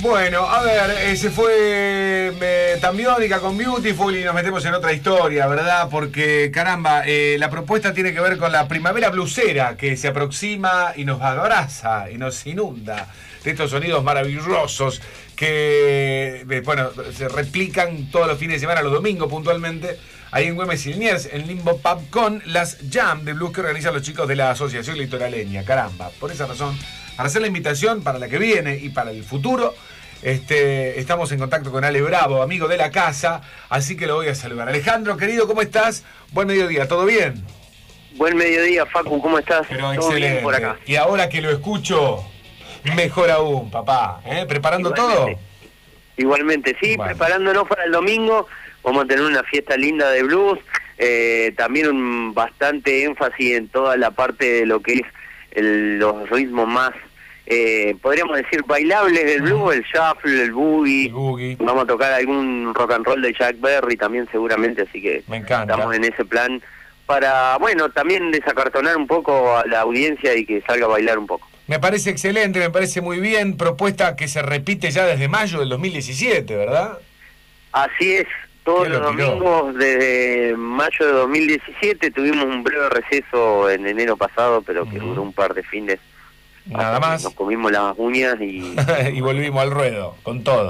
Bueno, a ver, se fue Tambiónica con Beautiful y nos metemos en otra historia, ¿verdad? Porque, caramba, la propuesta tiene que ver con la primavera blusera que se aproxima y nos abraza y nos inunda de estos sonidos maravillosos que, bueno, se replican todos los fines de semana, los domingos puntualmente, ahí en Güemes y Liniers, en Limbo Pub, con las Jam de Blues que organizan los chicos de la Asociación Litoraleña. Caramba, por esa razón, para hacer la invitación para la que viene y para el futuro, estamos en contacto con Ale Bravo, amigo de la casa, así que lo voy a saludar. Alejandro, querido, ¿cómo estás? Buen mediodía, ¿todo bien? Buen mediodía, Facu, ¿cómo estás? Pero ¿Todo excelente. bien por acá? Y ahora que lo escucho, mejor aún, papá. ¿Preparando Igualmente. todo? Igualmente, sí, Bueno. Preparándonos para el domingo. Vamos a tener una fiesta linda de blues, también un bastante énfasis en toda la parte de lo que es los ritmos más, podríamos decir, bailables del blues, el shuffle, el boogie. Vamos a tocar algún rock and roll de Jack Berry también seguramente, así que Me encanta. estamos en ese plan para, bueno, también desacartonar un poco a la audiencia y que salga a bailar un poco. Me parece excelente, me parece muy bien. Propuesta que se repite ya desde mayo del 2017, ¿verdad? Así es, todos ¿Quién los lo tiró? domingos desde mayo de 2017, tuvimos un breve receso en enero pasado, pero que duró un par de fines. Nada Hasta que más. Nos comimos las uñas y... Y volvimos al ruedo, con todo.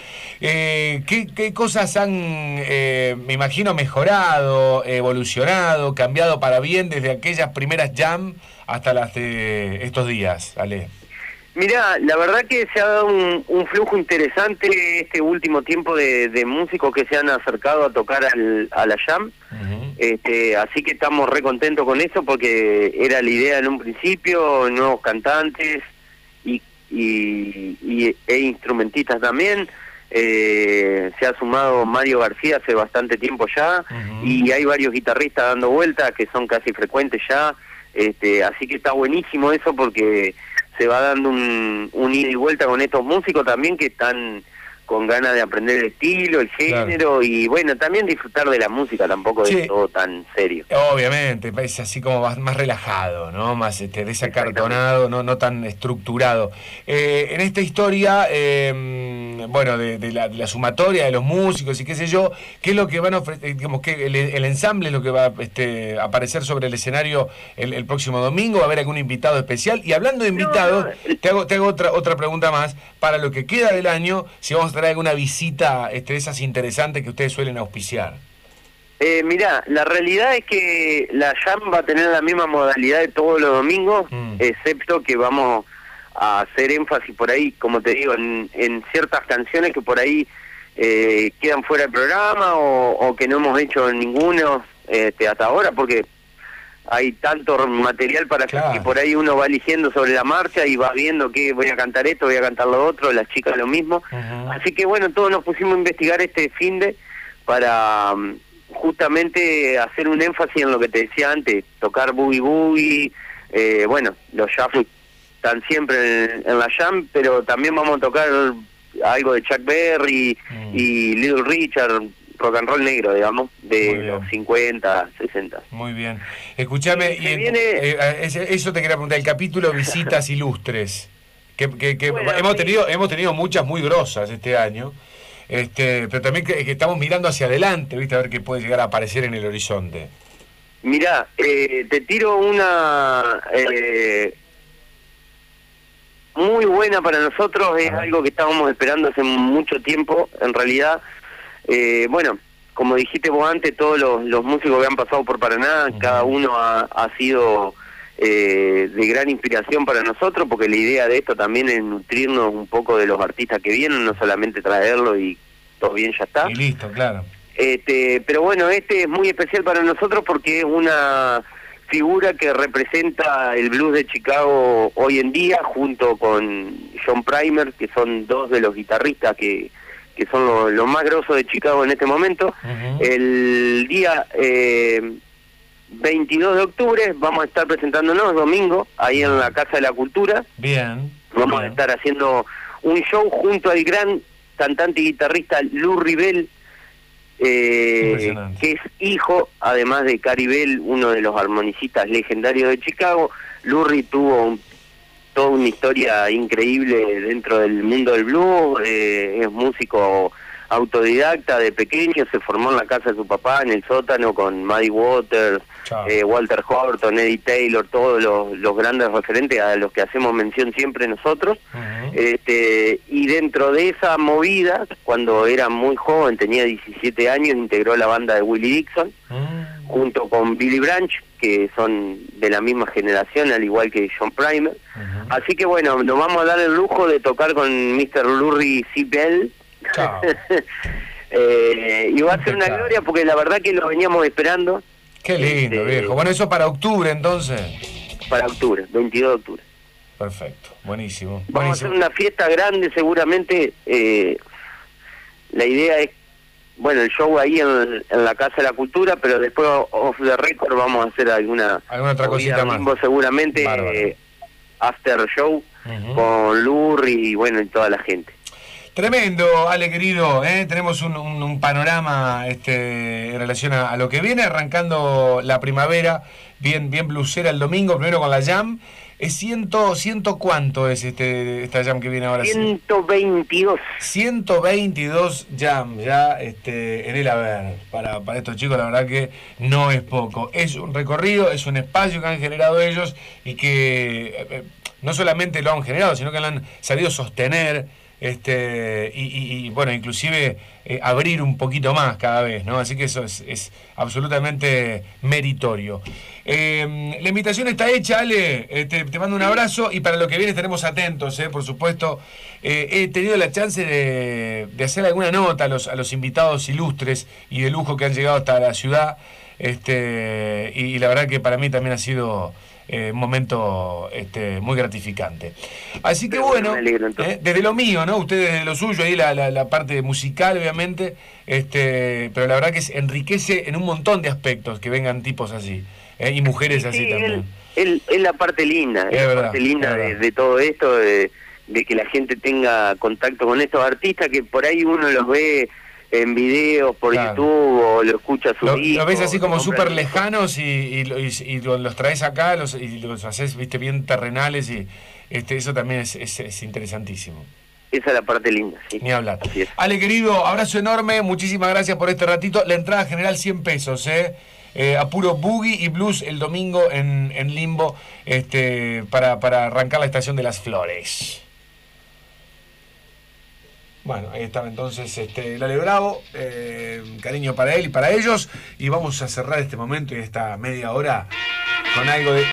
¿Qué cosas han, me imagino, mejorado, evolucionado, cambiado para bien desde aquellas primeras jam hasta las de estos días, Ale? Mirá, la verdad que se ha dado un flujo interesante este último tiempo de músicos que se han acercado a tocar a la jam. Así que estamos re contentos con eso porque era la idea en un principio, nuevos cantantes e instrumentistas también. Se ha sumado Mario García hace bastante tiempo ya y hay varios guitarristas dando vueltas que son casi frecuentes ya. Así que está buenísimo eso porque se va dando un ida y vuelta con estos músicos también que están con ganas de aprender el estilo, el género, y bueno, también disfrutar de la música, tampoco es todo tan serio. Obviamente, es así como más relajado, ¿no? Más desacartonado, no tan estructurado. En esta historia, bueno, de la sumatoria de los músicos y qué sé yo, ¿qué es lo que van a ofrecer? Digamos que el ensamble es lo que va a aparecer sobre el escenario el próximo domingo. ¿Va a haber algún invitado especial? Y hablando de invitados, te hago otra pregunta más. Para lo que queda del año, si vamos a traer alguna visita de esas interesantes que ustedes suelen auspiciar. Mirá, la realidad es que la jam va a tener la misma modalidad de todos los domingos, excepto que vamos a hacer énfasis por ahí, como te digo, en ciertas canciones que por ahí quedan fuera del programa o que no hemos hecho ninguno hasta ahora, porque hay tanto material para hacer que por ahí uno va eligiendo sobre la marcha y va viendo que voy a cantar esto, voy a cantar lo otro, las chicas lo mismo. Así que bueno, todos nos pusimos a investigar este finde para justamente hacer un énfasis en lo que te decía antes, tocar boogie boogie, bueno, los shuffle están siempre en la jam, pero también vamos a tocar algo de Chuck Berry y Little Richard, rock and roll negro, digamos, de los 50, 60. Muy bien. Escúchame, eso te quería preguntar, el capítulo Visitas Ilustres, que bueno, hemos tenido muchas muy grosas este año, pero también que estamos mirando hacia adelante, ¿viste? A ver qué puede llegar a aparecer en el horizonte. Mirá, te tiro una muy buena para nosotros, es algo que estábamos esperando hace mucho tiempo, en realidad. Bueno, como dijiste vos antes, todos los músicos que han pasado por Paraná, cada uno ha sido de gran inspiración para nosotros, porque la idea de esto también es nutrirnos un poco de los artistas que vienen, no solamente traerlo y todo bien, ya está. Y listo, claro. Pero bueno, este es muy especial para nosotros porque es una figura que representa el blues de Chicago hoy en día, junto con John Primer, que son dos de los guitarristas que son los más grosos de Chicago en este momento. El día 22 de octubre vamos a estar presentándonos domingo, ahí en la Casa de la Cultura. Bien. Vamos a estar haciendo un show junto al gran cantante y guitarrista Lou Ribel, que es hijo, además de Cary Bell, uno de los armonicistas legendarios de Chicago. Lou tuvo toda una historia increíble dentro del mundo del blues, es músico autodidacta de pequeño, se formó en la casa de su papá, en el sótano, con Muddy Waters, Walter Horton, Eddie Taylor, todos los grandes referentes a los que hacemos mención siempre nosotros. Y dentro de esa movida, cuando era muy joven, tenía 17 años, integró la banda de Willie Dixon, junto con Billy Branch, que son de la misma generación, al igual que John Primer. Así que bueno, nos vamos a dar el lujo de tocar con Mr. Lurry C. Bell. Y va a ser una gloria, porque la verdad que lo veníamos esperando. Qué lindo, viejo. Bueno, eso para octubre, entonces. Para octubre, 22 de octubre. Perfecto, buenísimo. Vamos a hacer una fiesta grande, seguramente. La idea es, bueno, el show ahí en la Casa de la Cultura, pero después off the record vamos a hacer alguna otra cosita más. Seguramente after show con Lurry y bueno, y toda la gente. Tremendo, Ale querido, tenemos un panorama en relación a lo que viene, arrancando la primavera, bien blusera el domingo, primero con la jam. ¿Es ciento cuánto es esta jam que viene ahora? 122. 122 jam, ya en el haber. Para estos chicos la verdad que no es poco. Es un recorrido, es un espacio que han generado ellos y que no solamente lo han generado, sino que lo han sabido sostener. Y bueno, inclusive abrir un poquito más cada vez, ¿no? Así que eso es absolutamente meritorio. La invitación está hecha, Ale, te mando un abrazo y para lo que viene estaremos atentos, por supuesto. He tenido la chance de hacer alguna nota a los invitados ilustres y de lujo que han llegado hasta la ciudad, y la verdad que para mí también ha sido un momento muy gratificante. Así que bueno, desde lo mío, ¿no? Ustedes desde lo suyo, ahí la parte musical, obviamente, pero la verdad que enriquece en un montón de aspectos que vengan tipos así, y mujeres así también. Es la parte linda, es la parte linda de todo esto, de que la gente tenga contacto con estos artistas que por ahí uno los ve en videos por YouTube o lo escucha a su hijo. Lo ves así como súper lejanos y los traes acá y los haces, viste, bien terrenales y eso también es interesantísimo. Esa es la parte linda, sí. Ni hablar. Ale, querido, abrazo enorme, muchísimas gracias por este ratito. La entrada general 100 pesos, a puro boogie y blues el domingo en Limbo, para arrancar la estación de las Flores. Bueno, ahí estaba entonces el Ale Bravo, cariño para él y para ellos, y vamos a cerrar este momento y esta media hora con algo de